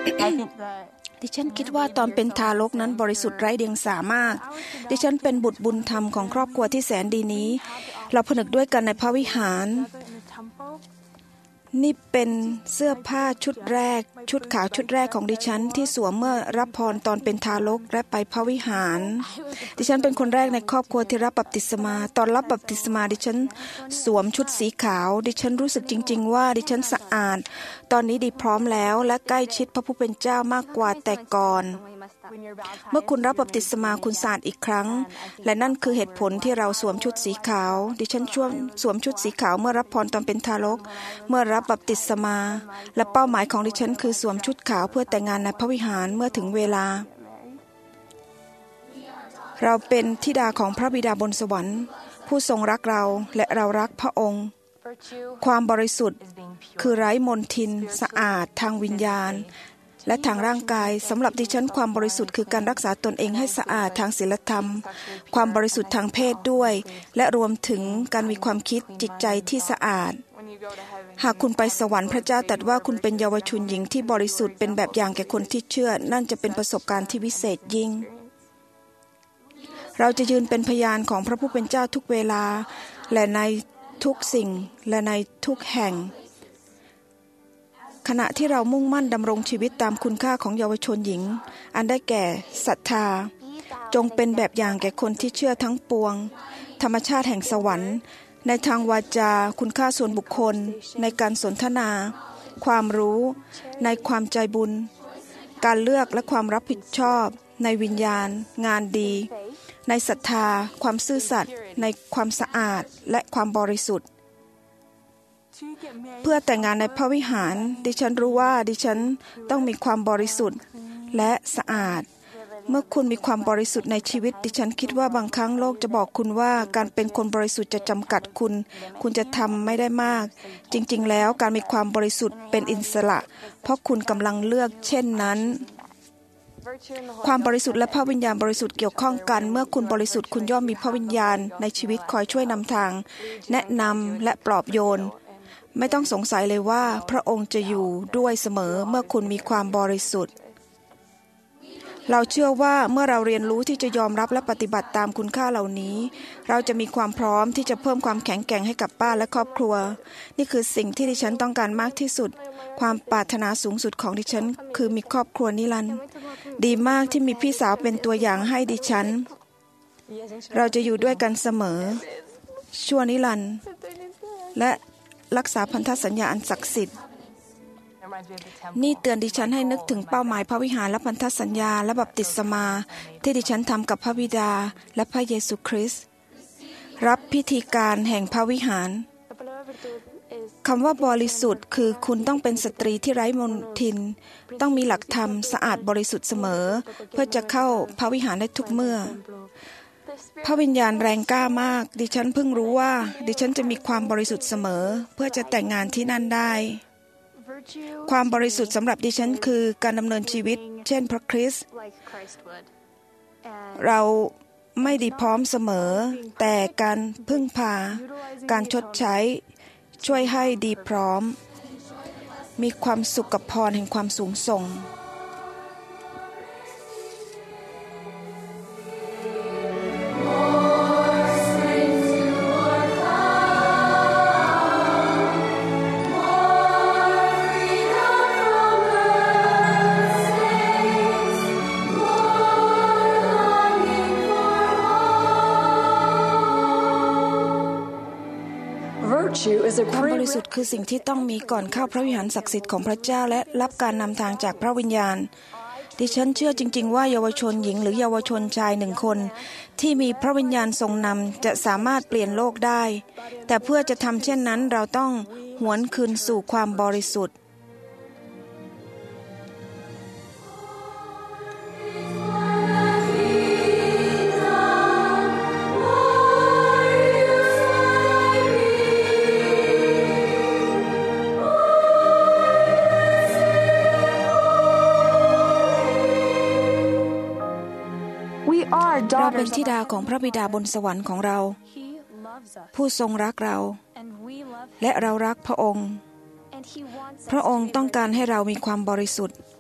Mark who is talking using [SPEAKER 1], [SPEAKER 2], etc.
[SPEAKER 1] ดิฉันคิดว่าตอนเป็นทารกนั้นบริสุทธิ์ไร้เดียงสามากดิฉันเป็นบุตรบุญธรรมของครอบครัวที่แสนดีนี้เราผนึกด้วยกันในพระวิหารนี่เป็นเสื้อผ้าชุดแรกชุดขาวชุดแรกของดิฉันที่สวมเมื่อรับพรตอนเป็นทารกและไปพระวิหารดิฉันเป็นคนแรกในครอบครัวที่รับบัพติศมาตอนรับบัพติศมาดิฉันสวมชุดสีขาวดิฉันรู้สึกจริงๆว่าดิฉันสะอาดตอนนี้ดีพร้อมแล้วและใกล้ชิดพระผู้เป็นเจ้ามากกว่าแต่ก่อนเมื่อคุณรับบัพติศมาคุณสะอาดอีกครั้งและนั่นคือเหตุผลที่เราสวมชุดสีขาวดิฉันสวมชุดสีขาวเมื่อรับพรตอนเป็นทารกเมื่อรับบัพติศมาและเป้าหมายของดิฉันคือสวมชุดขาวเพื่อแต่งงานในพระวิหารเมื่อถึงเวลาเราเป็นธิดาของพระบิดาบนสวรรค์ผู้ทรงรักเราและเรารักพระองค์ความบริสุทธิ์คือไร้มลทินสะอาดทางวิญญาณและทางร่างกายสำหรับดิฉันความบริสุทธิ์คือการรักษาตนเองให้สะอาดทางศีลธรรมความบริสุทธิ์ทางเพศด้วยและรวมถึงการมีความคิดจิตใจที่สะอาดหากคุณไปสวรรค์พระเจ้าตรัสว่าคุณเป็นเยาวชนหญิงที่บริสุทธิ์เป็นแบบอย่างแก่คนที่เชื่อนั่นจะเป็นประสบการณ์ที่วิเศษยิ่งเราจะยืนเป็นพยานของพระผู้เป็นเจ้าทุกเวลาและในทุกสิ่งและในทุกแห่งขณะที่เรามุ่งมั่นดำรงชีวิตตามคุณค่าของเยาวชนหญิงอันได้แก่ศรัทธาจงเป็นแบบอย่างแก่คนที่เชื่อทั้งปวงธรรมชาติแห่งสวรรค์ในทางวาจาคุณค่าส่วนบุคคลในการสนทนาความรู้ในความใจบุญการเลือกและความรับผิดชอบในวิญญาณงานดีในศรัทธาความซื่อสัตย์ในความสะอาดและความบริสุทธิ์เพื่อแต่งงานในพระวิหารดิฉันรู้ว่าดิฉันต้องมีความบริสุทธิ์และสะอาดเมื่อคุณมีความบริสุทธิ์ในชีวิตดิฉันคิดว่าบางครั้งโลกจะบอกคุณว่าการเป็นคนบริสุทธิ์จะจำกัดคุณจะทำไม่ได้มากจริงๆแล้วการมีความบริสุทธิ์เป็นอิสระเพราะคุณกำลังเลือกเช่นนั้นความบริสุทธิ์และพระวิญญาณบริสุทธิ์เกี่ยวข้องกันเมื่อคุณบริสุทธิ์คุณย่อมมีพระวิญญาณในชีวิตคอยช่วยนำทางแนะนำและปลอบโยนไม่ต้องสงสัยเลยว่าพระองค์จะอยู่ด้วยเสมอเมื่อคุณมีความบริสุทธิ์เราเชื่อว่าเมื่อเราเรียนรู้ที่จะยอมรับและปฏิบัติตามคุณค่าเหล่านี้เราจะมีความพร้อมที่จะเพิ่มความแข็งแกร่งให้กับบ้านและครอบครัวนี่คือสิ่งที่ดิฉันต้องการมากที่สุดความปรารถนาสูงสุดของดิฉันคือมีครอบครัวนิรันดร์ดีมากที่มีพี่สาวเป็นตัวอย่างให้ดิฉันเราจะอยู่ด้วยกันเสมอชั่วนิรันดร์และรักษาพันธสัญญาอันศักดิ์สิทธิ์นี่เตือนดิฉันให้นึกถึงเป้าหมายพระวิหารและพันธสัญญาและบัพติศมาที่ดิฉันทำกับพระบิดาและพระเยซูคริสต์รับพิธีการแห่งพระวิหารคำว่าบริสุทธิ์คือคุณต้องเป็นสตรีที่ไร้มลทินต้องมีหลักธรรมสะอาดบริสุทธิ์เสมอเพื่อจะเข้าพระวิหารได้ทุกเมื่อพระวิญญาณแรงกล้ามากดิฉันเพิ่งรู้ว่าดิฉันจะมีความบริสุทธิ์เสมอเพื่อจะแต่งงานที่นั่นได้ความบริสุทธิ์สำหรับดิฉันคือการดำเนินชีวิตเช่นพระคริสต์เราไม่ดีพร้อมเสมอแต่การพึ่งพาการชดใช้ช่วยให้ดีพร้อมมีความสุขกับพรแห่งความสูงส่งความบริสุทธิ์คือสิ่งที่ต้องมีก่อนเข้าพระวิหารศักดิ์สิทธิ์ของพระเจ้าและรับการนำทางจากพระวิญญาณดิฉันเชื่อจริงๆว่าเยาวชนหญิงหรือเยาวชนชายหนึ่งคนที่มีพระวิญญาณทรงนำจะสามารถเปลี่ยนโลกได้แต่เพื่อจะทำเช่นนั้นเราต้องหวนคืนสู่ความบริสุทธิ์เราเป็นธิดาของพระบิดาบนสวรรค์ของเราผู้ทรงรักเราและเรารักพระองค์พระองค์ต้องการให้เรามีความบริสุทธิ์